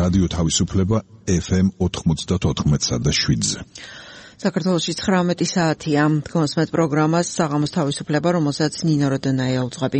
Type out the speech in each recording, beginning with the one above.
რადიო თავისუფლება FM 94.7-ზე. საქართველოში 19 საათია. გონსმეთ პროგრამას საღამოს თავისუფლება, რომელსაც ნინო როდენაია უძღვები.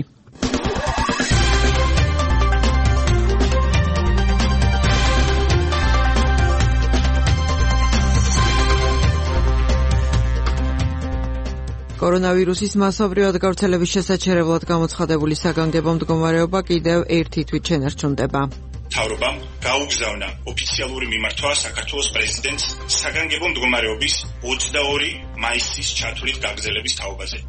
კორონავირუსის მასობრივად გავრცელების შესაჩერებლად გამოცხადებული საგანგებო მდგომარეობა კიდევ ერთი თვით შენარჩუნდება. მთავრობამ გაუგზავნა ოფიციალური მიმართვა საქართველოს პრეზიდენტს საგანგებო მდგომარეობის 22 მაისის ჩათვლით გაგრძელების თაობაზე.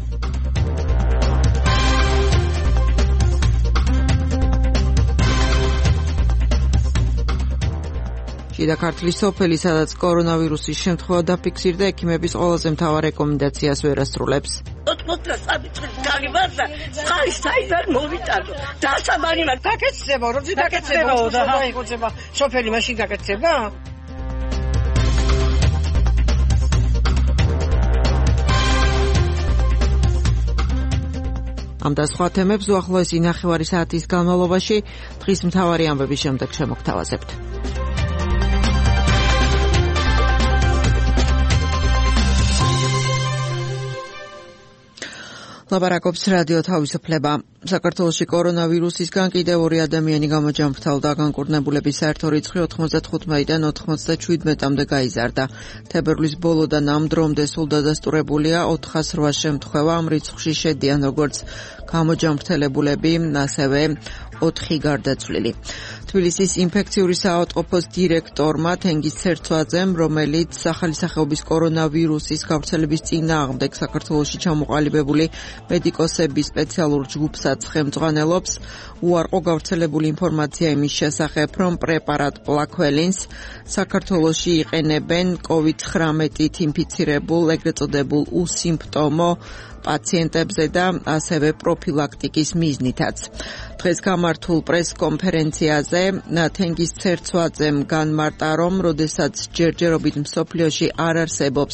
შიდა ქართლის სოფელი, სადაც კორონავირუსის შემთხვევა დაფიქსირდა, ექიმების ყველაზე მთავარ რეკომენდაციას ვერ ასრულებს. სოფელი მაშინ გაკეთდება? ამ და სხვა თემებს უახლოესი ნახევარი საათის განმავლობაში დღის მთავარი ამბების შემდეგ შემოგთავაზებთ. ლაპარაკობს რადიო თავისუფლება. საქართველოში კორონავირუსისგან კიდევ 2 ადამიანი გამოჯამრთელდა. განკურნებულების საერთო რიცხვი 95-დან 97-მდე გაიზარდა. თებერვლის ბოლოდან ამ დრომდე სულ დადასტურებულია 408 შემთხვევა. ამ რიცხვში შედიან როგორც გამოჯამრთელებულები, ასევე 4 გარდაცვლილი. თბილისის ინფექციური საავადმყოფოს დირექტორმა თენგიზ ცერცვაძემ, რომელიც ახალი სახეობის კორონავირუსის გავრცელების წინააღმდეგ საქართველოში ჩამოყალიბებული მედიკოსების სპეციალურ ჯგუფსაც ხელმძღვანელობს, უარყო გავრცელებული ინფორმაცია იმის შესახებ, რომ პრეპარატ პლაქველინს საქართველოში იყენებენ COVID-19-ით ინფიცირებულ, ეგრეთ წოდებულ უსიმპტომო პაციენტებზე და ასევე პროფილაქტიკის მიზნითაც. დღეს გამართულ პრესკონფერენციაზე თენგიზ ცერცვაძემ განმარტა, რომ როდესაც ჯერჯერობით მსოფლიოში არ არსებობს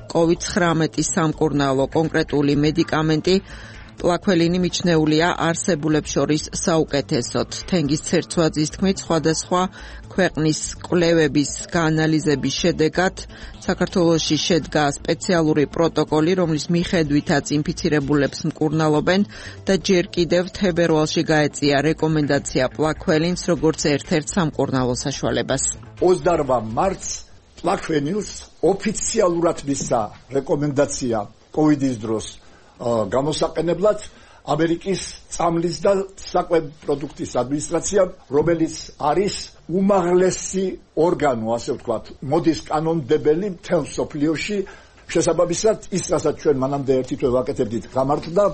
COVID-19 სამკურნალო კონკრეტული მედიკამენტი, პლაქველინი მიჩნეულია არსებულებს შორის საუკეთესოდ. თენგიზ ცერცვაძის თქმით, სხვადასხვა ქვეყნის კვლევების გაანალიზების შედეგად საქართველოში შედგა სპეციალური პროტოკოლი, რომლის მიხედვითაც ინფიცირებულებს მკურნალობენ და ჯერ კიდევ თებერვალში გაეწია რეკომენდაცია პლაქველინს როგორც ერთ-ერთ სამკურნალო საშუალებას. 28 მარტს პლაქვენილს ოფიციალურად მისცა რეკომენდაცია კოვიდის დროს გამოსაყენებლად ამერიკის წამლის და საკვებ პროდუქტის ადმინისტრაციამ, რომელიც არის უმაღლესი ორგანო, ასე ვთქვათ, მოდის კანონმდებელი მთელ მსოფლიოში, შესაბამისად ის, რასაც ჩვენ მანამდე ერთი თვე ვაკეთებდით, გამართდა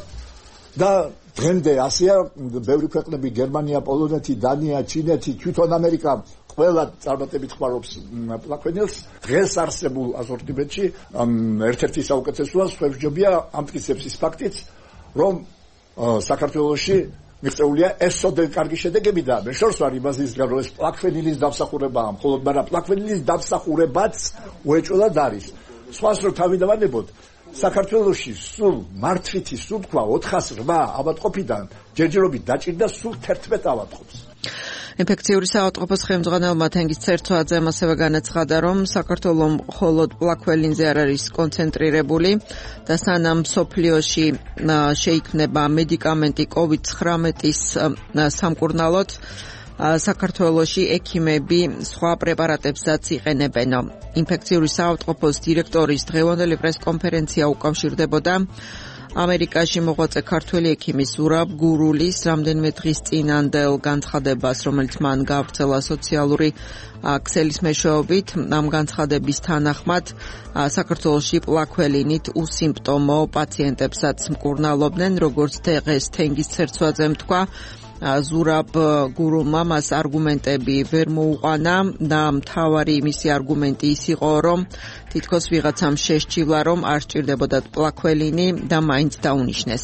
და დღემდე ასეა, ბევრი ქვეყნები, გერმანია, პოლონეთი, დანია, ჩინეთი, თვითონ ამერიკა ყველა წარმატებით ხმარობს პლაქვენილს. დღეს არსებულ ასორტიმენტში ერთ-ერთი საუკეთესოა, სხვებსჯობია ამტკიცებს ის ფაქტიც, რომ საქართველოში მიღწეულია ესოდენ კარგი შედეგები და მე შორს ვარ იმაზისგან, რომ ეს პლაქვენილის დამსახურებაა, მხოლოდ მაგრამ პლაქვენილის დამსახურებაც უეჭველად არის. სხვას რო თავიდანებოდ, საქართველოში სულ მართვითი სულთქვა 408 ავადმყოფიდან ჯერჯერობით დაჭირდა სულ 11 ავადმყოფს. ინფექციური საავადმყოფოს ხელმძღვანელმა თენგიზ ცერცვაძემ ასევე განაცხადა, რომ საქართველო მხოლოდ პლაქველინზე არ არის კონცენტრირებული და სანამ მსოფლიოში შეიქმნება მედიკამენტი COVID-19-ის სამკურნალოდ, საქართველოში ექიმები სხვა პრეპარატებსაც იყენებენ. ინფექციური საავადმყოფოს დირექტორის დღევანდელი პრესკონფერენცია უკავშირდებოდა ამერიკაში მოღვაწე ქართველი ექიმის ზურაბ გურულის რამდენიმე დღის წინანდელ განცხადებას, რომელიც მან გავრცელა სოციალური ქსელის მეშვეობით. ამ განცხადების თანახმად საქართველოში პლაქველინით უსიმპტომო პაციენტებსაც მკურნალობდნენ, როგორც დღეს თენგიზ ცერცვაძემ თქვა. ზურაბ გურულმა მას არგუმენტები ვერ მოუყანა და მთავარი მისი არგუმენტი ის იყო, რომ თითქოს ვიღაცამ შესჭირდა, რომ არ სჭირდებოდა პლაქველინი და მაინც დაუნიშნეს.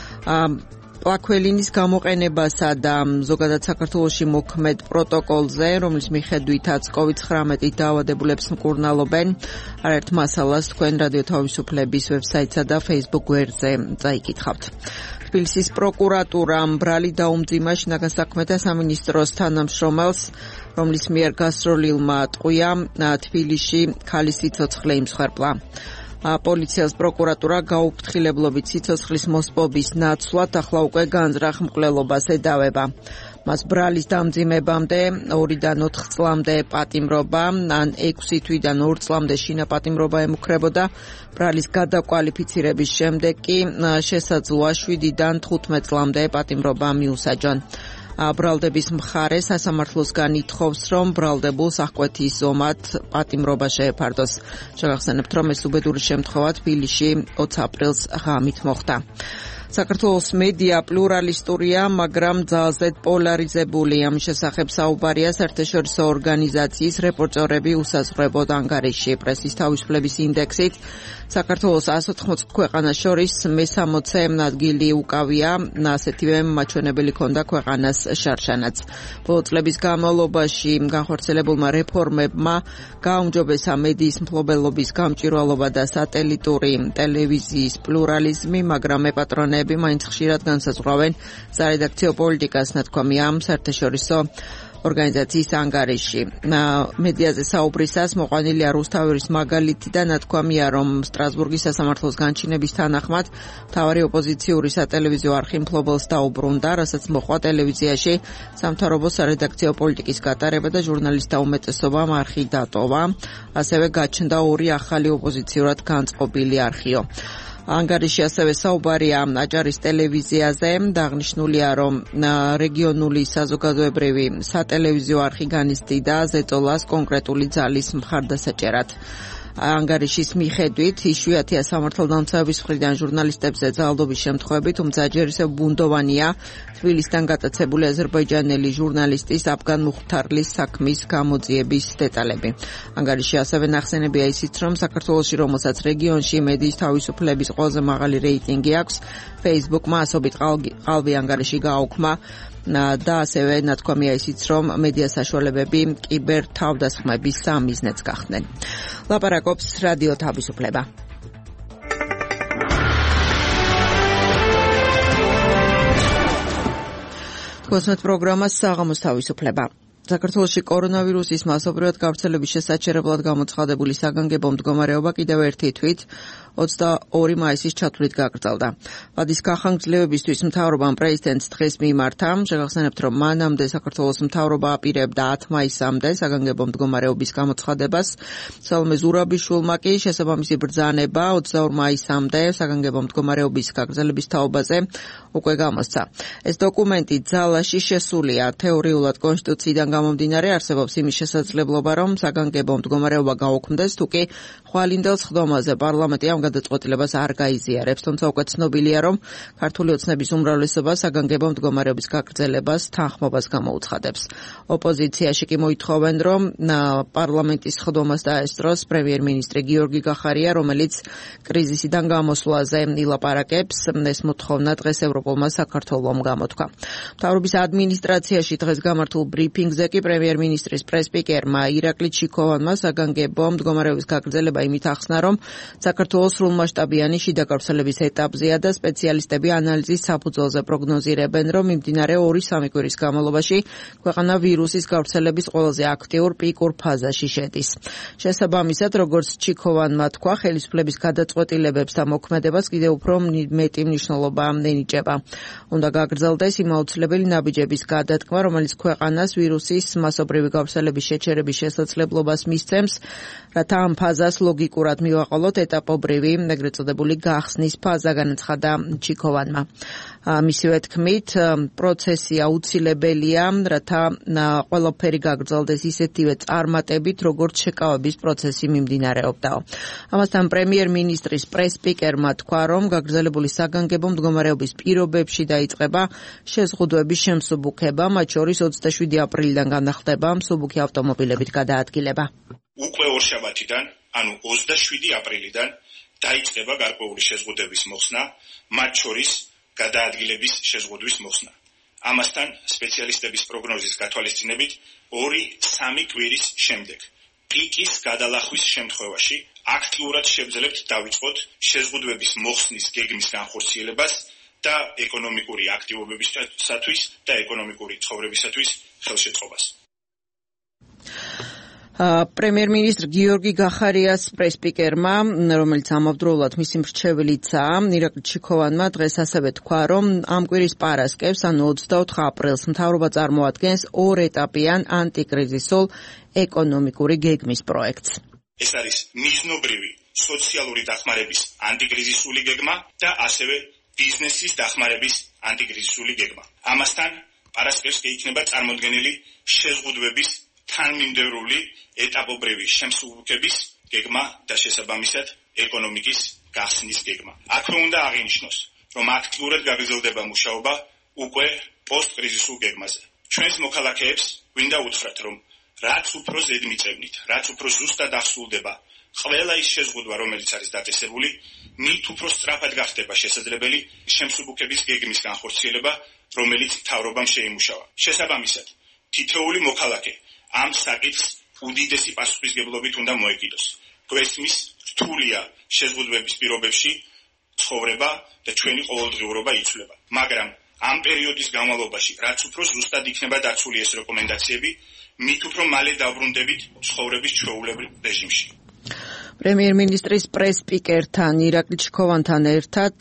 პლაქველინის გამოყენებასა და ზოგადად საქართველოში მოქმედ პროტოკოლზე, რომლის მიხედვითაც COVID-19 დაავადებულებს მკურნალობენ, არაერთ მასალას თქვენ რადიო თავისუფლების ვებსაიტსა და Facebook გვერდზე წაიკითხავთ. თბილისის პროკურატურამ ბრალი დაუმძიმა შინაგან საქმეთა სამინისტროს თანამშრომელს რომლის მიერ გასროლილმა ტყვია თბილისში ქალის სიცოცხლე იმსხვერპლა. პოლიციას პროკურატურა გაუფრთხილებლობით სიცოცხლის მოსპობის ნაცვლად ახლა უკვე განზრახ მკვლელობას ედავება. მას ბრალის დამძიმებამდე 2-დან 4 წლამდე პატიმრობა, ან 6 თვიდან 2 წლამდე შინაპატიმრობა ემუქრებოდა. ბრალის გადაკვალიფიცირების შემდეგ კი შესაძლოა 7-დან 15 წლამდე პატიმრობა მიუსაჯონ. ბრალდების მხარე სასამართლოსგან ითხოვს, რომ ბრალდებულს აღკვეთის ზომად პატიმრობა შეეფარდოს. შევახსენებთ, რომ ეს უბედური შემთხვევა თბილისში 20 აპრილს ღამით მოხდა. საქართველოს მედია პლურალისტურია, მაგრამ ძალზე პოლარიზებული. ამის შესახებ საუბარია საერთაშორისო ორგანიზაციის რეპორტერები უსაზღვრებოდ ანგარიშში. პრესის თავისუფლების ინდექსით საქართველოს 180 ქვეყანას შორის მე-60 ადგილი უკავია, ასეთივე მაჩვენებელი ჰქონდა ქვეყანას შარშანაც. ბოლო წლების განმავლობაში განხორციელებულმა რეფორმებმა გააუმჯობესა მედიის მფლობელობის გამჭვირვალობა და სატელიტური ტელევიზიის პლურალიზმი, მაგრამ მეპატრონეები მაინც ხშირად განსაზღვრავენ სარედაქციო პოლიტიკას, ნათქვამია ამ საერთაშორისო ორგანიზაციის ანგარიში. მედიაზე საუბრისას მოყვანილია რუსთავის მაგალითი და ნათქვამია, რომ სტრასბურგის სასამართლოს განჩინების თანახმად მთავარი ოპოზიციური სატელევიზიო არხი მფლობელს დაუბრუნდა, რასაც მოყვა ტელევიზიაში სამთავრობო სარედაქციო პოლიტიკის გატარება და ჟურნალისტთა უმეტესობამ არხი დატოვა. ასევე გაჩნდა 2 ახალი ოპოზიციურად განწყობილი არხიო. ანგარიში ასევე საუბარია აჭარის ტელევიზიაზე. აღნიშნულია, რომ რეგიონული საზოგადოებრივი სატელევიზიო არხი განიცდიდა ზეწოლას კონკრეტული ძალის მხარდასაჭერად. ანგარიშის მიხედვით იშვიათია სამართალდამცავების მხრიდან ჟურნალისტებზე ძალადობის შემთხვევები, თუმცა ჯერ ისევ ბუნდოვანია თბილისიდან გატაცებული აზერბაიჯანელი ჟურნალისტის აფგან მუხთარლის საქმის გამოძიების დეტალები. ანგარიში ასევე ნახსენებია ისიც, რომ საქართველოში, რომელსაც რეგიონში მედიის თავისუფლების ყველაზე მაღალი რეიტინგი აქვს, Facebook-მა ასობით ყალბი ანგარიში გააუქმა და ასევე ნათქვამია ისიც, რომ მედია საშუალებები კიბერ თავდასხმების სამიზნეც გახდნენ. ლაპარაკობს რადიო თავისუფლება. გოსმეთ პროგრამა საღამოს თავისუფლება. საქართველოში კორონავირუსის მასობრივად გავრცელების შესაჩერებლად გამოცხადებული საგანგებო მდგომარეობა კიდევ ერთი თვით 22 მაისის ჩათვლით გაგრძელდა. ვადის გახანგრძლივებისთვის მთავრობამ პრეზიდენტს დღეს მიმართა. შევახსენებთ, რომ მანამდე საქართველოს მთავრობა აპირებდა 10 მაისამდე საგანგებო მდგომარეობის გამოცხადებას. სალომე ზურაბიშვილმა კი შესაბამისი ბრძანება 22 მაისამდე საგანგებო მდგომარეობის გაგრძელების თაობაზე უკვე გამოსცა. ეს დოკუმენტი ძალაში შესულია. თეორიულად კონსტიტუციიდან გამომდინარე არსებობს იმის შესაძლებლობა, რომ საგანგებო მდგომარეობა გაუქმდეს, თუკი ხვალინდელ სხდომაზე პარლამენტი ამ გადაწყვეტილებას არ გაიზიარებს, თუმცა უკვე ცნობილია, რომ ქართული ოცნების უმრავლესობა საგანგებო მდგომარეობის გაგრძელებას თანხმობას გამოუცხადებს. ოპოზიციაში კი მოითხოვენ, რომ პარლამენტის სხდომას დაესწროს პრემიერ-მინისტრი გიორგი გახარია, რომელიც კრიზისიდან გამოსვლაზე ილაპარაკებს. ეს მოთხოვნა დღეს ევროპულმა საქართველომ გამოთქვა. მთავრობის ადმინისტრაციაში დღეს გამართულ ბრიფინგზე კი პრემიერ-მინისტრის პრესპიკერმა ირაკლი ჩიქოვანმა საგანგებო მდგომარეობის გაგრძელება იმით ახსნა, რომ საქართველოს სრულმასშტაბიანი შიდა გავრცელების ეტაპზეა და სპეციალისტები ანალიზის საფუძველზე პროგნოზირებენ, რომ მიმდინარე 2-3 კვირის განმავლობაში ქვეყანა ვირუსის გავრცელების ყველაზე აქტიურ პიკურ ფაზაში შედის. შესაბამისად, როგორც ჩიქოვანმა თქვა, ხელისუფლების გადაწყვეტილებებს და მოქმედებას კიდევ უფრო მეტი მნიშვნელობა ენიჭება. უნდა გაგრძელდეს იმ აუცილებელი ნაბიჯების გადადგმა, რომელიც ქვეყანას ვირუსის მასობრივი გავრცელების შეჩერების შესაძლებლობას მისცემს, რათა ამ ფაზას ლოგიკურად მივაყოლოთ ეტაპობრივი, ეგრეთ წოდებული გახსნის ფაზა, განაცხადა ჩიქოვანმა. მისივე თქმით, პროცესი აუცილებელია, რათა ყველაფერი გაგრძელდეს ისეთივე წარმატებით, როგორც შეკავების პროცესი მიმდინარეობდაო. ამასთან პრემიერ-მინისტრის პრესპიკერმა თქვა, რომ გაგრძელებული საგანგებო მდგომარეობის პირობებში დაიწყება შეზღუდვების შემსუბუქება, მათ შორის 27 აპრილიდან განახდება მსუბუქი ავტომობილებით გადაადგილება. უკვე ორშაბათიდან, ანუ 27 აპრილიდან დაიწყება გარკვეული შეზღუდვების მოხსნა, მათ შორის გადაადგილების შეზღუდვის მოხსნა. ამასთან სპეციალისტების პროგნოზის გათვალისწინებით 2-3 კვირის შემდეგ პიკის გადალახვის შემთხვევაში აქტიურად შევძლებთ დავიწყოთ შეზღუდვების მოხსნის გეგმის განხორციელებას და ეკონომიკური აქტივობებისათვის და ეკონომიკური ცხოვრებისათვის ხელშეწყობას. პრემიერ-მინისტრ გიორგი გახარიას პრესპიკერმა, რომელიც ამავდროულად მისი მრჩევლიცაა, ირაკლი ჩიქოვანმა დღეს ასევე თქვა, რომ ამ კვირის პარასკევს, ანუ 24 აპრილს, მთავრობა წარმოადგენს ორ-ეტაპიან ანტიკრიზისულ ეკონომიკური გეგმის პროექტს. ეს არის მიზნობრივი სოციალური დახმარების ანტიკრიზისული გეგმა და ასევე ბიზნესის დახმარების ანტიკრიზისული გეგმა. ამასთან პარასკევს იქნება წარმოდგენილი შეზღუდვების თანმიმდევრული ეტაპობრივი შემსუბუქების გეგმა და შესაბამისად ეკონომიკის გახსნის გეგმა. აქვე უნდა აღინიშნოს, რომ აქტიურად გაგრძელდება მუშაობა უკვე პოსტკრიზისულ გეგმაზე. ჩვენს მოქალაქეებს გვინდა უთხრათ, რომ რაც უფრო ზედმიწევნით, რაც უფრო ზუსტად აღსრულდება ყველა ის შეზღუდვა, რომელიც არის დაწესებული, მით უფრო სწრაფად გახდება შესაძლებელი შემსუბუქების გეგმის განხორციელება, რომელიც მთავრობამ შეიმუშავა. შესაბამისად, თითოეული მოქალაქე ამ საკითხს უდიდესი პასუხისმგებლობით უნდა მოეკიდოს. გვესმის რთულია შეზღუდვების პირობებში ცხოვრება და ჩვენი ყოველდღიურობა იცვლება. მაგრამ ამ პერიოდის განმავლობაში, რაც უფრო ზუსტად იქნება დაცული ეს რეკომენდაციები, მით უფრო მალე დავბრუნდებით ცხოვრების ჩვეულებრივ რეჟიმში. პრემიერ-მინისტრის პრესპიკერთან ირაკლი ჩიქოვანთან ერთად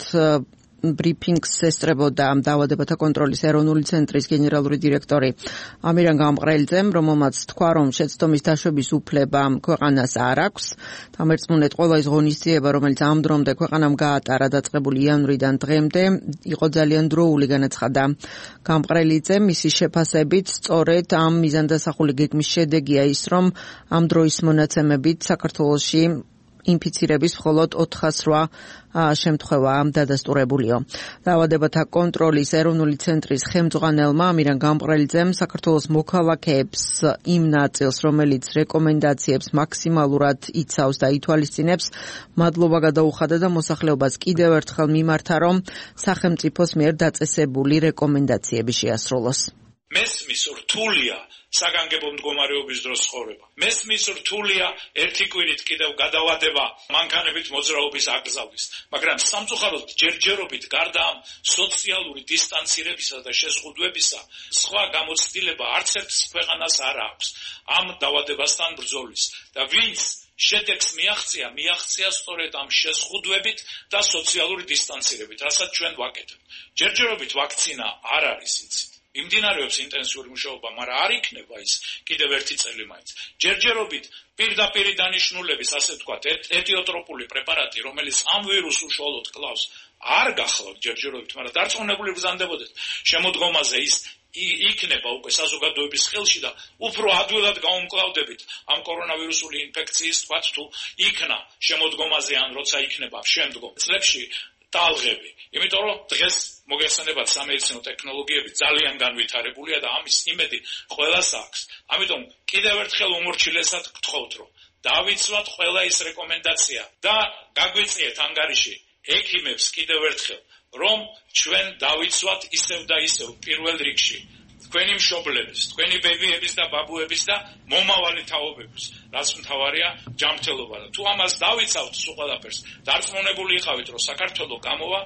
ბრიფინგს ესწრებოდა დაავადებათა კონტროლის ეროვნული ცენტრის გენერალური დირექტორი ამირან გამყრელიძემ, რომელმაც თქვა, რომ შეცდომის დაშვების უფლება ქვეყანას არ აქვს. დამერწმუნეთ, ყველა ის ღონისძიება, რომელიც ამ დრომდე ქვეყანამ გაატარა დაწყებული იანვრიდან დღემდე, იყო ძალიან დროული, განაცხადა გამყრელიძემ. მისი შეფასებით, სწორედ ამ მიზანდასახული გეგმის შედეგია ის, რომ ამ დროის მონაცემებით საქართველოში ინფიცირების მხოლოდ 408 შემთხვევაა დადასტურებულიო. დაავადებათა კონტროლის ეროვნული ცენტრის ხელმძღვანელმა ამირან გამყრელიძემ საქართველოს მოქალაქეებს იმ ნაწილს, რომელიც რეკომენდაციებს მაქსიმალურად იცავს და ითვალისწინებს, მადლობა გადაუხადა და მოსახლეობას კიდევ ერთხელ მიმართა, რომ სახელმწიფოს მიერ დაწესებული რეკომენდაციები შეასრულოს. მესმის რთულია საგანგებო მდგომარეობის დროს ცხოვრება. მესმის რთულია ერთი კვირით კიდევ გადავადება მანქანებით მოძრაობის აკრძალვის, მაგრამ სამწუხაროდ ჯერჯერობით გარდა ამ სოციალური დისტანცირებისა და შეზღუდვებისა, სხვა გამოცდილება არც ერთ ქვეყანას არ აქვს ამ დაავადებასთან ბრძოლის და ვინც შედეგს მიაღწია სწორედ ამ შეზღუდვებით და სოციალური დისტანცირებით, რასაც ჩვენ ვაკეთებთ. ჯერჯერობით ვაქცინა არ არის იცით. იმდინარეობს ინტენსიური მუშაობა, მაგრამ არ იქნება ის კიდევ ერთი წელი მაინც. ჯერჯერობით პირდაპირი დანიშნულების, ასე ვთქვათ, ეთიოტროპული პრეპარატი, რომელიც ამ ვირუსს უშუალოდ კლავს, არ გახლავთ ჯერჯერობით, მაგრამ დარწმუნებული ბრძანდებოდეთ, შემოდგომაზე ის იქნება უკვე საზოგადოების ხელში და უფრო ადვილად გაუმკლავდებით ამ კორონავირუსული ინფექციის, თქვათ, თუ იქნა შემოდგომაზე ან როცა იქნება შემდგომ წლებში ტალღები. იმიტომ რომ დღეს მოგეხსენებათ სამედიცინო ტექნოლოგიები ძალიან განვითარებულია და ამის იმედი ყველას აქვს. ამიტომ კიდევ ერთხელ უმორჩილესად გთხოვთ, რომ დავიცვათ ყველა ის რეკომენდაცია და გაგვიწიეთ ანგარიში ექიმებს კიდევ ერთხელ, რომ ჩვენ დავიცვათ ისევ და ისევ პირველ რიგში თქვენი მშობლების, თქვენი ბებიების და ბაბუების და მომავალი თაობების, რაც მთავარია ჯანმრთელობა. თუ ამას დავიცავთ სულ ყველაფერს, დარწმუნებული იყავით, რომ საქართველო გამოვა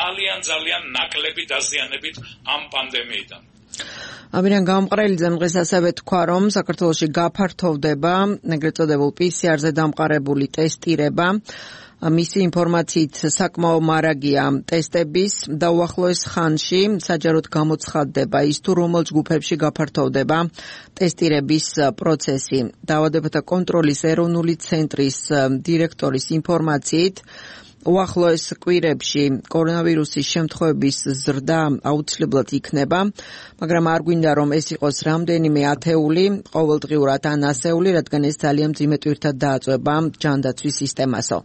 ძალიან ნაკლები დაზიანებით ამ პანდემიიდან. ამირან გამყრელიძემ დღეს ასევე თქვა, რომ საქართველოში გაფართოვდება ეგრეთ წოდებულ PCR-ზე დამყარებული ტესტირება. მისი ინფორმაციით საკმაო მარაგია ტესტების და უახლოეს ხანში საჯაროდ გამოცხადდება ის, თუ რომელ ჯგუფებში გაფართოვდება ტესტირების პროცესი. დაავადებათა კონტროლის ეროვნული ცენტრის დირექტორის ინფორმაციით, უახლოეს კვირებში კორონავირუსის შემთხვევების ზრდა აუცილებლად იქნება, მაგრამ არ გვინდა რომ ეს იყოს რამდენიმე ათეული ყოველდღიურად ან ასეული, რადგან ეს ძალიან მძიმე ტვირთად დააწვება ჯანდაცვის სისტემასო.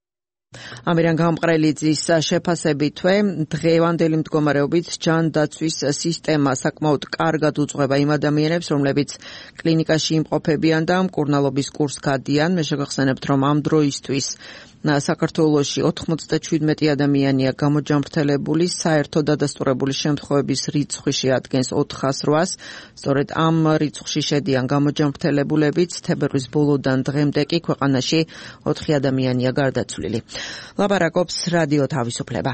ამირან გამყრელიძის შეფასებითვე დღევანდელი მდგომარეობით ჯანდაცვის სისტემა საკმაოდ კარგად უძღვება იმ ადამიანებს, რომლებიც კლინიკაში იმყოფებიან და მკურნალობის კურსს გადიან. მე შეგახსენებთ, რომ ამ დროისთვის საქართველოში 97 ადამიანია გამოჯანმრთელებული, საერთო დადასტურებული შემთხვევების რიცხვი შეადგენს 408-ს. სწორედ ამ რიცხვში შედიან გამოჯანმრთელებულებიც. თებერვლის ბოლოდან დღემდე კი ქვეყანაში 4 ადამიანია გარდაცვლილი. ლაპარაკობს რადიო თავისუფლება.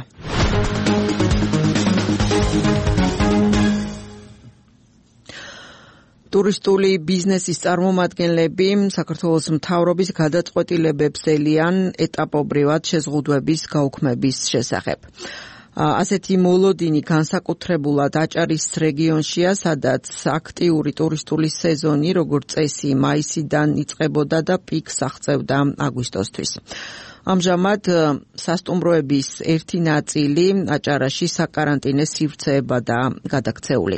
ტურისტული ბიზნესის წარმომადგენლები საქართველოს მთავრობის გადაწყვეტილებებს ელიან ეტაპობრივად შეზღუდვების გაუქმების შესახებ. ასეთი მოლოდინი განსაკუთრებულად აჭარის რეგიონშია, სადაც აქტიური ტურისტული სეზონი, როგორც წესი, მაისიდან იწყებოდა და პიკს აღწევდა აგვისტოსთვის. ამჟამად სასტუმროების ერთი ნაწილი აჭარაში საკარანტინე სივრცეებადაა გადაქცეული.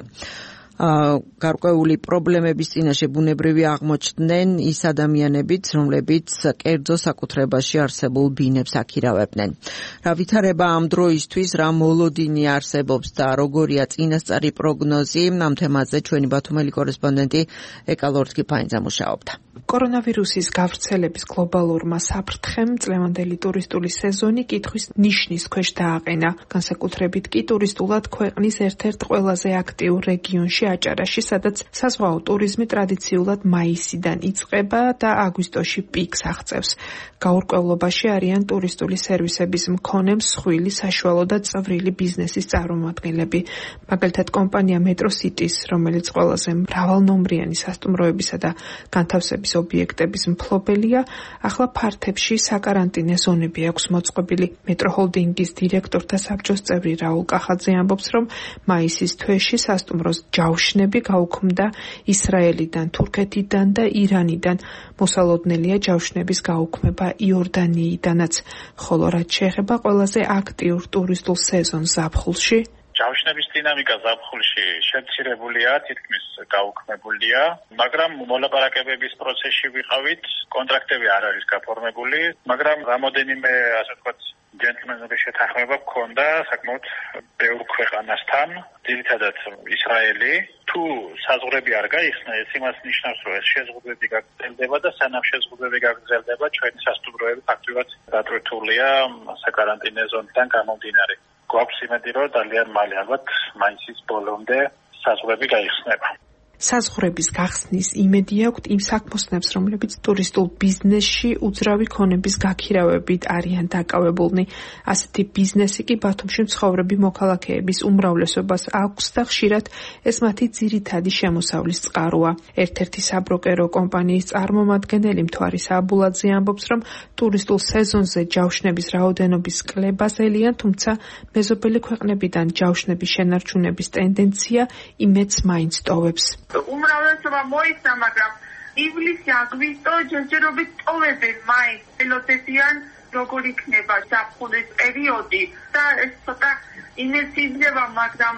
გარკვეული პრობლემების წინაშე ბუნებრივი აღმოჩნდნენ ის ადამიანებიც, რომლებიც კერძო საკუთრებაში არსებულ ბინებს აქირავებდნენ. რა ვითარება ამ დროისთვის, რა მოლოდინი არსებობს და როგორია წინასწარი პროგნოზი, ამ თემაზე ჩვენი ბათუმელი კორესპონდენტი ეკალორდ კიფაინძე მუშაობდა. კორონავირუსის გავრცელების გლობალურმა საფრთხემ წლევანდელი ტურისტული სეზონი კითხვის ნიშნის ქვეშ დააყენა. განსაკუთრებით კი ტურისტულად ქვეყნის ერთ-ერთ ყველაზე აქტიურ რეგიონში აჭარაში, სადაც საზღვაო ტურიზმი ტრადიციულად მაისიდან იწყება და აგვისტოში პიკს აღწევს. გაურკვევლობაში არიან ტურისტული სერვისების მქონე მსხვილი, საშუალო და წვრილი ბიზნესის წარმომადგენლები. მაგალითად, კომპანია მეტროსიტის, რომელიც ყველაზე მრავალნომრიანი სასტუმროებისა და განთავსების ობიექტების მფლობელია, ახლა ფართებში საკარანტინე ზონები აქვს მოწყობილი. მეტროჰოლდინგის დირექტორთა საბჭოს წევრი რაულ კახაძე ამბობს, რომ მაისის თვეში სასტუმროს ჯავშნები გაუქმდა ისრაელიდან, თურქეთიდან და ირანიდან. მოსალოდნელია ჯავშნების გაუქმება იორდანიიდანაც, ხოლო რაც შეეხება ყველაზე აქტიურ ტურისტულ სეზონს ზაფხულში, ჯავშნების დინამიკა ზაფხულში შემცირებულია, თითქმის გაუქმებულია, მაგრამ მოლაპარაკებების პროცესში ვიყავით, კონტრაქტები არ არის გაფორმებული, მაგრამ რამოდენიმე, ასე ვთქვათ, ჯენტლმენების შეთანხმება გქონდა საკმაოდ ბევრ ქვეყანასთან, ძირითადად ისრაელი. თუ საზღვრები არ გაიხსნა, ეს იმას ნიშნავს, რომ ეს შეზღუდვები გაგრძელდება და სანამ შეზღუდვები გაგრძელდება, ჩვენი სასტუმროები ფაქტობრივად დატვირთულია საკარანტინე ზონიდან გამომდინარე. გვაქვს იმედი, რომ ძალიან მალე ალბათ მაისის ბოლომდე საზღვრები გაიხსნება. საზღვრების გახსნის იმედი აქვთ იმ საქმოსნებს, რომლებიც ტურისტულ ბიზნესში უძრავი ქონების გაქირავებით არიან დაკავებულნი. ასეთი ბიზნესი კი ბათუმში მცხოვრები მოქალაქეების უმრავლესობას აქვს და ხშირად ეს მათი ძირითადი შემოსავლის წყაროა. ერთ-ერთი საბროკერო კომპანიის წარმომადგენელი მთვარის აბულაძე ამბობს, რომ ტურისტულ სეზონზე ჯავშნების რაოდენობის კლებას ელიან, თუმცა მეზობელი ქვეყნებიდან ჯავშნების შენარჩუნების ტენდენცია იმედს მაინც ტოვებს. უმრავლესობა მოიხსნა, მაგრამ ივლისი, აგვისტო ჯერჯერობით ტოვებენ მაინც, ელოდებიან როგორ იქნება ზაფხულის პერიოდი და ეს ცოტა იმედს იძლევა, მაგრამ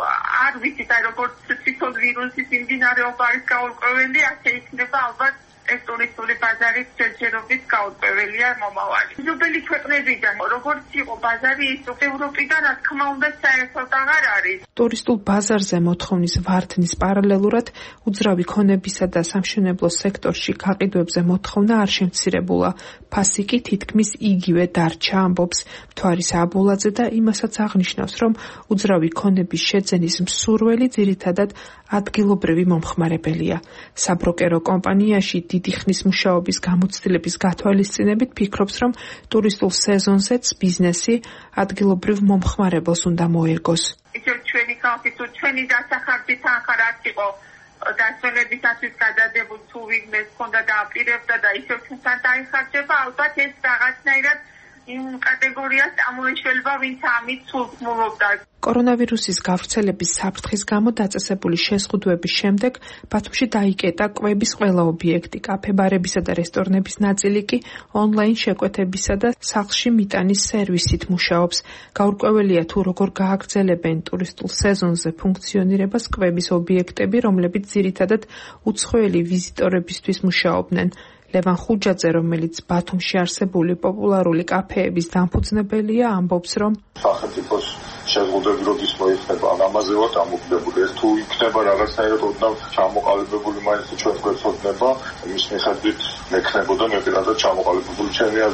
არ ვიცით, როგორც თვითონ ვირუსის მიმდინარეობა არის გაურკვეველი, ასე იქნება ალბათ ეს ტურისტული ბაზარის ჯერჯერობით გაურკვეველია მომავალი. მეზობელი ქვეყნებიდან, როგორც იყო ბაზარი, ის ევროპიდან, რა თქმა უნდა, საერთოდ აღარ არის. ტურისტულ ბაზარზე მოთხოვნის ვარდნის პარალელურად უძრავი ქონებისა და სამშენებლო სექტორში გაყიდვებზე მოთხოვნა არ შემცირებულა. ფასი კი თითქმის იგივე დარჩა, ამბობს მთვარის აბულაძე და იმასაც აღნიშნავს, რომ უძრავი ქონების შეძენის მსურველი ძირითადად ადგილობრივი მომხმარებელია. საბროკერო კომპანიაში დიდი ხნის მუშაობის გამოცდილების გათვალისწინებით ფიქრობს, რომ ტურისტულ სეზონზეც ბიზნესი ადგილობრივ მომხმარებელს უნდა მოერგოს. ისევ ჩვენი ხალხი თუ ჩვენი დასახარჯი თანხა რაც იყო დასვენებისათვის გადადებულ თუ ვინმეს ჰქონდა და აპირებდა და ისევ ჩვენთან დაიხარჯება, ალბათ ეს რაღაცნაირად იმ კატეგორიას წამოეშველება, ვინც ამით სულს მოვობდა. კორონავირუსის გავრცელების საფრთხის გამო დაწესებული შეზღუდვების შემდეგ ბათუმში დაიკეტა კვების ყველა ობიექტი, კაფე-ბარებისა და რესტორნების ნაწილი კი ონლაინ შეკვეთებისა და სახლში მიტანის სერვისით მუშაობს. გაურკვეველია თუ როგორ გააგრძელებენ ტურისტულ სეზონზე ფუნქციონირებას კვების ობიექტები, რომლებიც ძირითადად უცხოელი ვიზიტორებისთვის მუშაობდნენ. ლევან ხუჯაძე, რომელიც ბათუმში არსებული პოპულარული კაფეების დამფუძნებელია, ამბობს, რომ სახელმწიფოს შეზღუდვები როდის მოიხსნება, ამაზე ვარ დამოკიდებული. ეს თუ იქნება რაღაცნაირად ოდნავ ჩამოყალიბებული, მაინც ჩვენ გვეცოდნება, იმის მიხედვით მექნებოდა მე პირადად ჩამოყალიბებული ჩემი აზრით.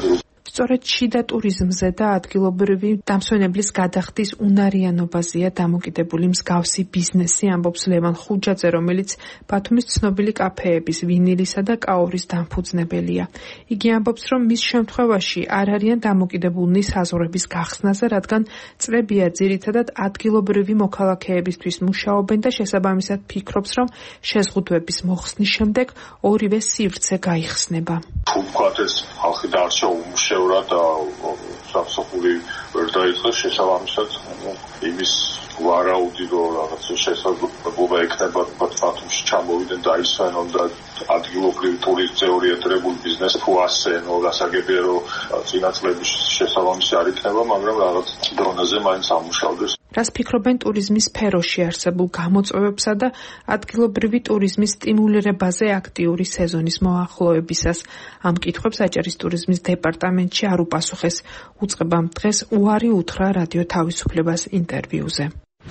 სწორედ შიდა ტურიზმზე და ადგილობრივი დამსვენებლის გადახდის უნარიანობაზეა დამოკიდებული მსგავსი ბიზნესი, ამბობს ლევან ხუჯაძე, რომელიც ბათუმის ცნობილი კაფეების ვინილისა და კაორის დამფუძნებელია. იგი ამბობს, რომ მის შემთხვევაში არ არიან დამოკიდებულნი საზღვრების გახსნაზე, რადგან წლებია ძირითადად ადგილობრივი მოქალაქეებისთვის მუშაობენ და შესაბამისად ფიქრობს, რომ შეზღუდვების მოხსნის შემდეგ ორივე სივრცე გაიხსნება. თუ ვთქვათ, ეს ხალხი დარჩა უმუშევრად და სამსახური ვერ დაიწყეს, შესაბამისად იმის ვარაუდი, რომ რაღაც შესაძლებლობა ექნება ბათუმში ჩამოვიდნენ და ისვენონ და ადგილობრივი ტურისტზე ორიენტირებული ბიზნესი თუ ასენო, გასაგებია, რომ წინა წლების შესაბამისი არ იქნება, მაგრამ რაღაც დრონაზე მაინც ამუშავდეს. რას ფიქრობენ ტურიზმის სფეროში არსებულ გამოწვევებსა და ადგილობრივი ტურიზმის სტიმულირებაზე აქტიური სეზონის მოახლოებისას? ამ კითხვებს აჭარის ტურიზმის დეპარტამენტში არ უპასუხეს. უწყებამ დღეს უარი უთხრა რადიო თავისუფლებას ინტერვიუზე.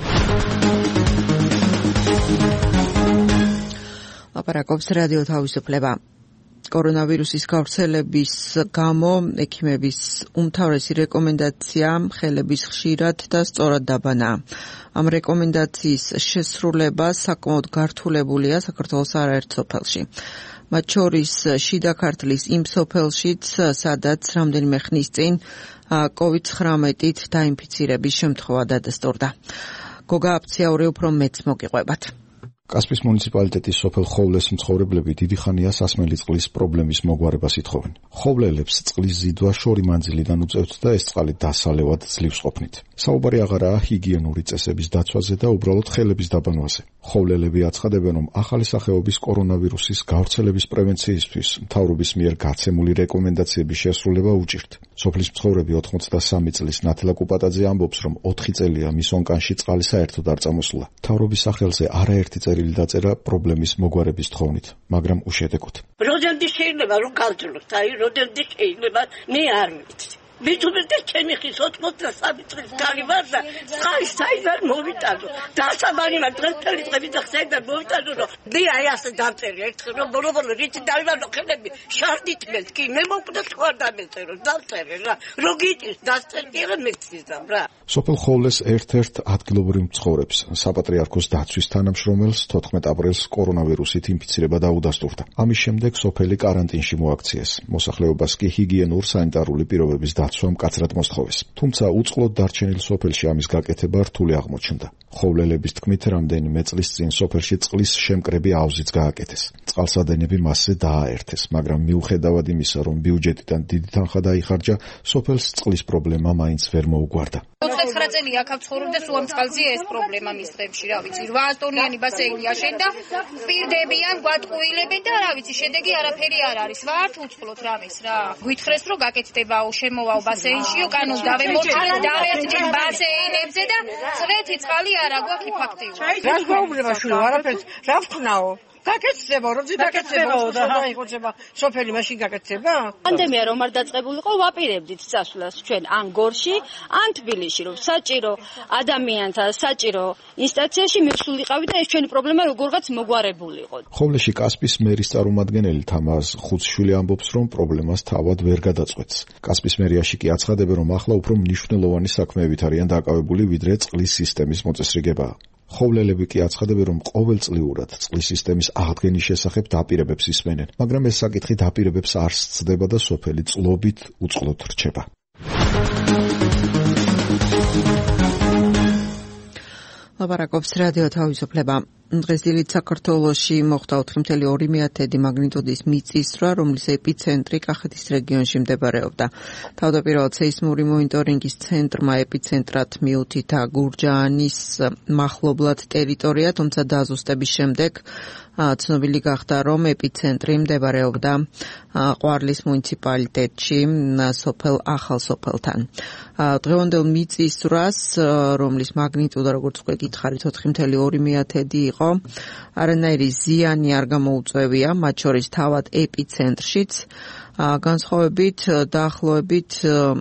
ლაპარაკობს რადიო თავისუფლება. კორონავირუსის გავრცელების გამო ექიმების უმთავრესი რეკომენდაცია ხელების ხშირად და სწორად დაბანაა. ამ რეკომენდაციის შესრულება საკმაოდ გართულებულია საქართველოს არაერთ სოფელში. მათ შორის შიდა ქართლის იმ სოფელშიც, სადაც რამდენიმე ხნის წინ COVID-19-ით დაინფიცირების შემთხვევა დადასტურდა. გოგა აფციაური უფრო მეც მოგიყვებათ. კასპის მუნიციპალიტეტის სოფელ ხოვლეს მცხოვრებლები დიდი ხანია სასმელი წყლის პრობლემის მოგვარებას ითხოვენ. ხოვლელებს წყლის ზიდვა შორი მანძილიდან უწევთ და ეს წყალი დასალევად ძლივს ყოფნით. საუბარი აღარაა ჰიგიენური წესების დაცვაზე და უბრალოდ ხელების დაბანვაზე. ხოვლელები აცხადებენ, რომ ახალი სახეობის კორონავირუსის გავრცელების პრევენციისთვის მთავრობის მიერ გაცემული რეკომენდაციების შესრულება უჭირთ. სოფლის მცხოვრები 83 წლის ნათლა კუპატაძე ამბობს, რომ 4 წელია მის ონკანში წყალი საერთოდ არ წამოსულა. მთავრობის სახელზე არაერთი წერილი დაწერა პრობლემის მოგვარების თხოვნით, მაგრამ უშედეგოდ. როდენდი შეიძლება რომ გავძლოთ, როდენდი შეიძლება, მე არ ვიცი. მithumelte ჩემი ხის 83 წლის კარი ვარ და ხაი საიდან მოვიტანო. დასაბანიმა დღესდღეობით დღეები და საიდან მოვიტანო, რომ მე აი ასე დავწერე ერთხელ, რომ ბოლო-ბოლო რითი დავიმანო ხელები შარდით მეთ კი მე მოკვდა თქვა დამეწერო, დავწერე რა. როგიტის დასწერე რა მეციზამ რა. სოფელ ხოვლეს ერთ-ერთ ადგილობრივ მცხოვრებს საპატრიარქოს დაცვის თანამშრომელს 14 აპრილს კორონავირუსით ინფიცირება დაუდასტურდა. ამის შემდეგ სოფელი კარანტინში მოაქციეს. მოსახლეობას კი ჰიგიენურ სანიტარული პირობების დაცვა მკაცრად მოსთხოვეს. თუმცა უწყლოდ დარჩენილ სოფელში ამის გაკეთება რთული აღმოჩნდა. ხოვლელების თქმით, რამდენიმე წლის წინ სოფელში წყლის შემკრები აუზიც გააკეთეს. წყალსადენები მასზე დააერთეს, მაგრამ მიუხედავად იმისა, რომ ბიუჯეტიდან დიდი თანხა დაიხარჯა, სოფელს წყლის პრობლემა მაინც ვერ მოუგვარდა. 29 წელი აქ ვცხოვრობ და სულ ამ წყალზეა ეს პრობლემა მის დღეებში, რა ვიცი, 8 ტონიანი ბასეინი აშენდა, პირდებიან, გვატყუილებენ და რა ვიცი, შედეგი არაფერი არ არის. ვართ უწყლოთ რამის რა. გვითხრეს რომ გაკეთდებაო, შემოვაო ბასეინშიო, კანონს დავერთდით ბასეინებზე და წვეთი წყალი არა გვაქვს ფაქტიურად. რა პრობლემა შუა, არაფერს, რა ვქნაო? გაკეთდება, როდი გაკეთდება და აიღოება სოფელი მაშინ გაკეთდება? პანდემია რომ არ დაწყებულიყო, ვაპირებდით წასვლას ჩვენ ან გორში, ან თბილისში, რომ საჭირო ადამიანთა, საჭირო ინსტანციაში მივსულიყავი და ეს ჩვენი პრობლემა როგორღაც მოგვარებულიყო. ხოვლეში კასპის მერის წარმომადგენელი თამაზ ხუცშვილი ამბობს, რომ პრობლემას თავად ვერ გადაწყვეტს. კასპის მერიაში კი აცხადებენ, რომ ახლა უფრო მნიშვნელოვანი საქმეებით არიან დაკავებული, ვიდრე წყლის სისტემის მოწესრიგება. ხოვლელები კი აცხადებენ, რომ ყოველწლიურად წყლის სისტემის აღდგენის შესახებ დაპირებებს ისმენენ, მაგრამ ეს საკითხი დაპირებებს არ სცდება და სოფელი წყლობით უწყლოდ რჩება. ლაპარაკობს რადიო თავისუფლება. დღეს დილით საქართველოში მოხდა 4.2 მაგნიტუდის მიწისძვრა, რომლის ეპიცენტრი კახეთის რეგიონში მდებარეობდა. თავდაპირველად სეისმური მონიტორინგის ცენტრმა ეპიცენტრად მიუთითა გურჯაანის მახლობლად ტერიტორია, თუმცა დაზუსტების შემდეგ ცნობილი გახდა, რომ ეპიცენტრი მდებარეობდა ყვარლის მუნიციპალიტეტში, სოფელ ახალსოფელთან. დღევანდელ მიწისძვრას, რომლის მაგნიტუდა, როგორც უკვე გითხარით, 4.2 იყო, არანაირი ზიანი არ გამოუწვევია, მათ შორის თავად ეპიცენტრშიც, განსხვავებით დაახლოებით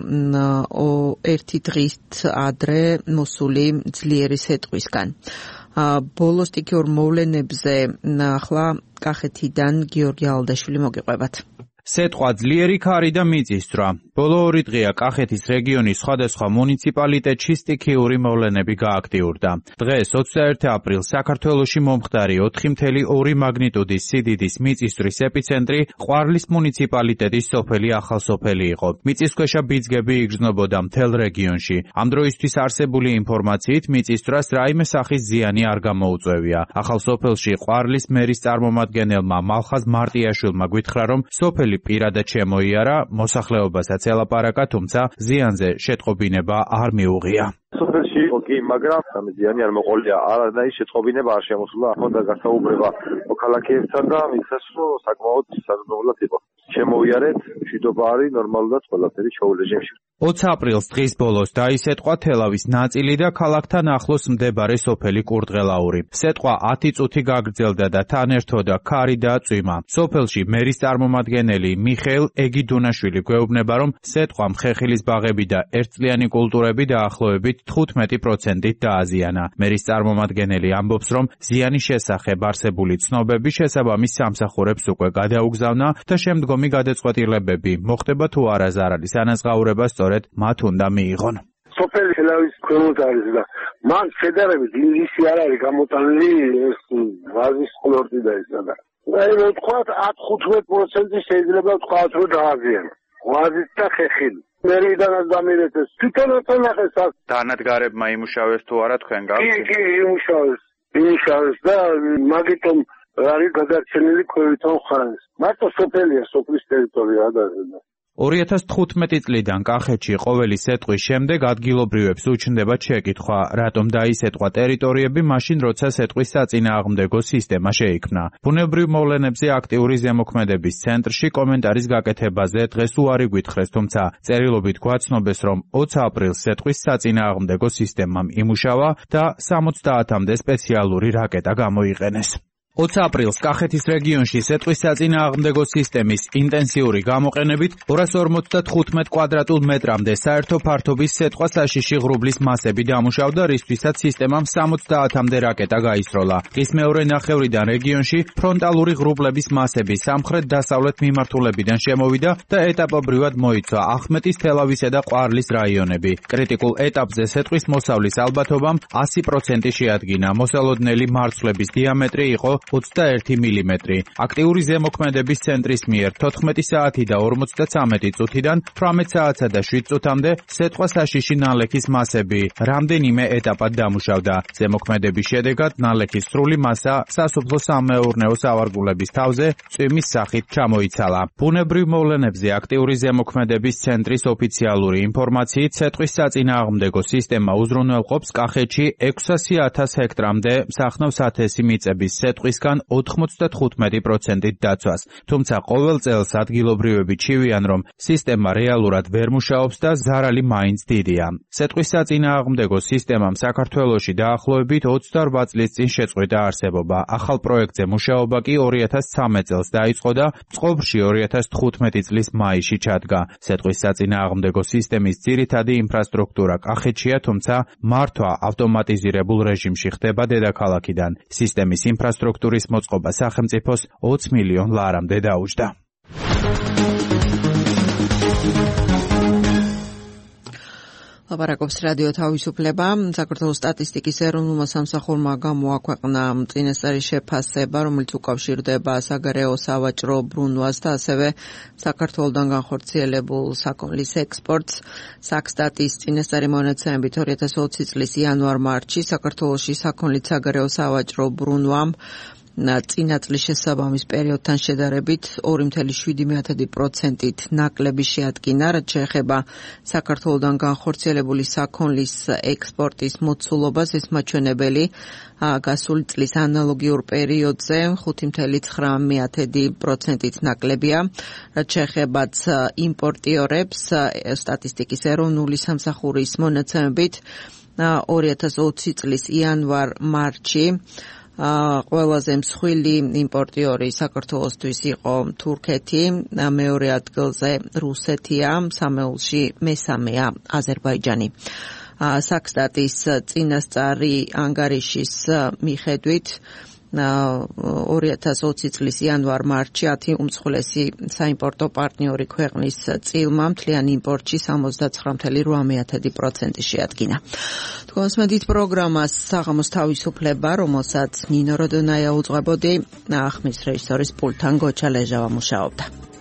1 დღით ადრე მოსული ძლიერი სეტყვისგან. ბოლოს სტიქიურ მოვლენებზე ახლა კახეთიდან გიორგი ალდაშვილი მოგიყვებათ. სეტყვა ძლიერი ქარი და მიწისძვრა. ბოლო 2 დღეა კახეთის რეგიონის სხვადასხვა მუნიციპალიტეტში სტიქიური მოვლენები გააქტიურდა. დღეს 21 აპრილს საქართველოში მომხდარი 4.2 მაგნიტუდის სიდიდის მიწისძვრის ეპიცენტრი ყვარლის მუნიციპალიტეტის სოფელი ახალსოფელი იყო. მიწისქვეშა ბიძგები იგრძნობოდა მთელ რეგიონში. ამ დროისთვის არსებული ინფორმაციით მიწისძვრას რაიმე სახის ზიანი არ გამოუწვევია. ახალსოფელში ყვარლის მერის წარმომადგენელმა მალხაზ მარტიაშვილმა გითხრა, რომ სოფელი პირადად შემოიარა, მოსახლეობასაც ელაპარაკა, თუმცა ზიანზე შეტყობინება არ მიუღია. სოფელში იყო კი, მაგრამ ზიანი არ მოყოლია, არანაირი შეტყობინება არ შემოსულა. ხონდა გასაუბრება მოქალაქეებთან და მისცეს, რომ საკმაოდ საზრდოულად იყო. შემოიარეთ, მშვიდობა არის ნორმალურად ყველაფერი ჩაულ რეჟიმში. 20 აპრილს დღის ბოლოს დაისეტყვა თელავის ნაწილი და ქალაქთან ახლოს მდებარე სოფელი კურდღელაური. სეტყვა 10 წუთი გაგრძელდა და თან ერთოდა ქარი და წვიმა. სოფელში მერის წარმომადგენელი მიხეილ ეგიდუნაშვილი გვეუბნება, რომ სეტყვამ ხეხილის ბაღები და ერთწლიანი კულტურები დაახლოებით 15%-ით დააზიანა. მერის წარმომადგენელი ამბობს, რომ ზიანის შესახებ არსებული ცნობები შესაბამის სამსახურებს უკვე გადაუგზავნა და შემდგომი გადაწყვეტილებები მოხდება თუ არა ზარალის ანაზღაურება სწორედ მათ უნდა მიიღონ. სოფელი თელავის ქვემოთ არის და მან შედარებით ინგლისი არ არის გამოტანილი ეს ვაზის ყლორტი და ისა და აი ვთქვათ 10-15% შეიძლება ვთქვათ რომ დააზიანა. ვაზით და ხეხილი. მერიდანაც დამირეთეს. თვითონაც ნახეს აქ. დანადგარებმა იმუშავეს თუ არა თქვენ გავს? კი, იმუშავეს და მაგიტომ არის გადარჩენილი ქვევითონ ხარეს. მარტო სოფელია, სოფლის ტერიტორია ადარდება. 2015 წლიდან კახეთში ყოველი სეტყვის შემდეგ ადგილობრივებს უჩნდებათ შეკითხვა, რატომ დაისეტყვა ტერიტორიები მაშინ, როცა სეტყვის საწინააღმდეგო სისტემა შეიქმნა. ბუნებრივ მოვლენებზე აქტიური ზემოქმედების ცენტრში კომენტარის გაკეთებაზე დღეს უარი გვითხრეს, თუმცა წერილობით გვაცნობეს, რომ 20 აპრილს სეტყვის საწინააღმდეგო სისტემამ იმუშავა და 70-მდე სპეციალური რაკეტა გამოიყენეს. 20 აპრილს კახეთის რეგიონში სეტყვის საწინააღმდეგო სისტემის ინტენსიური გამოყენებით 255 კვადრატულ მეტრამდე საერთო ფართობის სეტყვა საშიში ღრუბლის მასები დამუშავდა, რისთვისაც სისტემამ 70-მდე რაკეტა გაისროლა. დღის მეორე ნახევრიდან რეგიონში ფრონტალური ღრუბლების მასები სამხრეთ-დასავლეთ მიმართულებიდან შემოვიდა და ეტაპობრივად მოიცვა ახმეტის, თელავისა და ყვარლის რაიონები. კრიტიკულ ეტაპზე სეტყვის მოსავლის ალბათობამ 100% შეადგინა. მოსალოდნელი მარცვლების დიამეტრი იყო 21 მილიმეტრი. აქტიური ზემოქმედების ცენტრის მიერ 14 საათი და 53 წუთიდან 18 საათსა და 7 წუთამდე სეტყვა საშიში ნალექის მასები რამდენიმე ეტაპად დამუშავდა. ზემოქმედების შედეგად ნალექის სრული მასა სასოფლო-სამეურნეო სავარგულების თავზე წვიმის სახით ჩამოიცალა. ბუნებრივ მოვლენებზე აქტიური ზემოქმედების ცენტრის ოფიციალური ინფორმაციით სეტყვის საწინააღმდეგო სისტემა უზრუნველყოფს კახეთში 600,000 ჰექტრამდე სახნავს ათესი მიწების სეტყვის 95%-ით დაცვას. თუმცა ყოველ წელს ადგილობრივები ჩივიან, რომ სისტემა რეალურად ვერ მუშაობს და ზარალი მაინც დიდია. სეტყვის საწინააღმდეგო სისტემამ საქართველოში დაახლოებით 28 წლის წინ შეწყვიტა არსებობა. ახალ პროექტზე მუშაობა კი 2013 წელს დაიწყო და წყობრში 2015 წლის მაისში ჩადგა. სეტყვის საწინააღმდეგო სისტემის ძირითადი ინფრასტრუქტურა კახეთშია, თუმცა მართვა ავტომატიზირებულ რეჟიმში ხდება დედაქალაქიდან. სისტემის ინფრასტრუქტურის მოწყობა სახელმწიფოს 20 მილიონ ლარამდე დაუჯდა. ლაპარაკობს რადიო თავისუფლება. საქართველოს სტატისტიკის ეროვნულმა სამსახურმა გამოაქვეყნა წინასწარი შეფასება, რომელიც უკავშირდება საგარეო სავაჭრო ბრუნვას და ასევე საქართველოსთან განხორციელებულ საქონლის ექსპორტს. საქსტატის წინასწარი მონაცემებით 2020 წლის იანვარ-მარტში საქართველოში საქონლის საგარეო სავაჭრო ბრუნვამ წინა წლის შესაბამის პერიოდთან შედარებით 2.7%-ით ნაკლები შეადგინა, რაც შეეხება საქართველოსთან განხორციელებული საქონლის ექსპორტის მოცულობას. ეს მაჩვენებელი გასული წლის ანალოგიურ პერიოდზე 5.9%-ით ნაკლებია, რაც შეეხება იმპორტიორებს. სტატისტიკის ეროვნული სამსახურის მონაცემებით 2020 წლის იანვარ-მარტში ყველაზე მსხვილი იმპორტიორი საქართველოსთვის იყო თურქეთი, მეორე ადგილზე რუსეთია, სამეულში მესამეა აზერბაიჯანი. საქსტატის წინასწარი ანგარიშის მიხედვით 2020 წლის იანვარ-მარტში 10 უმსხვილესი საიმპორტო პარტნიორი ქვეყნის წილმა მთლიან იმპორტში 79.8% შეადგინა. თქვენსმედით პროგრამას საღამოს თავისუფლება, რომელსაც ნინო როდონაია უძღვებოდი, ახმის რეჟისორის პულტთან გოჩა ლეჟავა მუშაობდა.